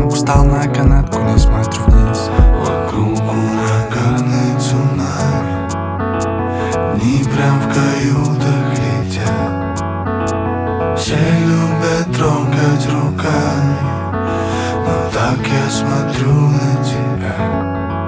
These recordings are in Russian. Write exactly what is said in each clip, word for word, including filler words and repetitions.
банку, встал на канатку, не смотрю вниз. Вокруг ураганы, цунами, дни прям в каютах летят. Все любят трогать руками, но так я смотрю на тебя.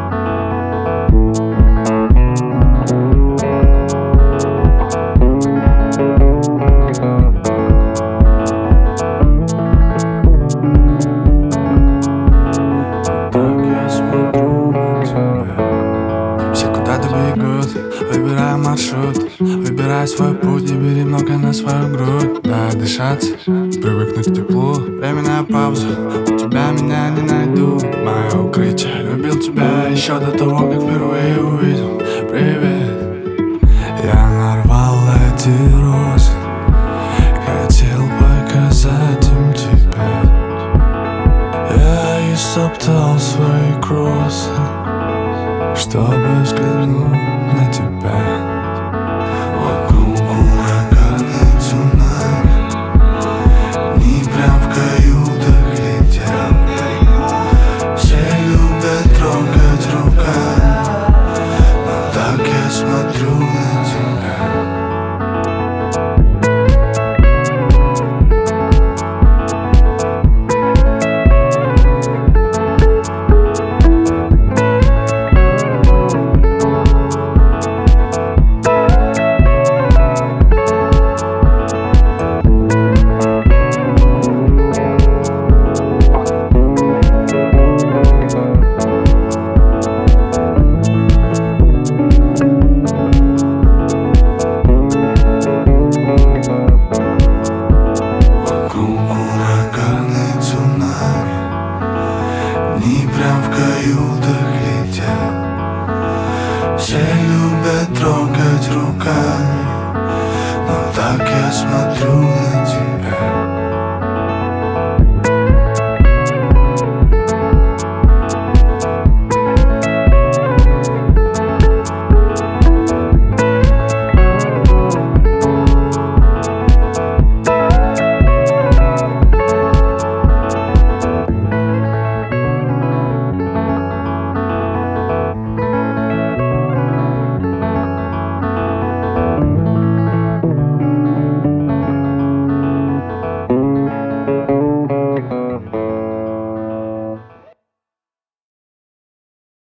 Все куда-то бегут, выбирая маршрут, выбирай свой путь и бери много на свою грудь. Да, дышаться, привыкнуть к теплу, временная пауза, у тебя меня не найду. Мое укрытие, любил тебя еще до того, как впервые увидел. Привет, я нарвал эти розы, хотел показать им тебя. Я истоптал свои кроссы, чтобы взглянуть на тебя. Вокруг ураганы, цунами, дни прям в каютах летят. Все любят трогать руками, но так я смотрю на тебя. Дни прям в каютах летят. Все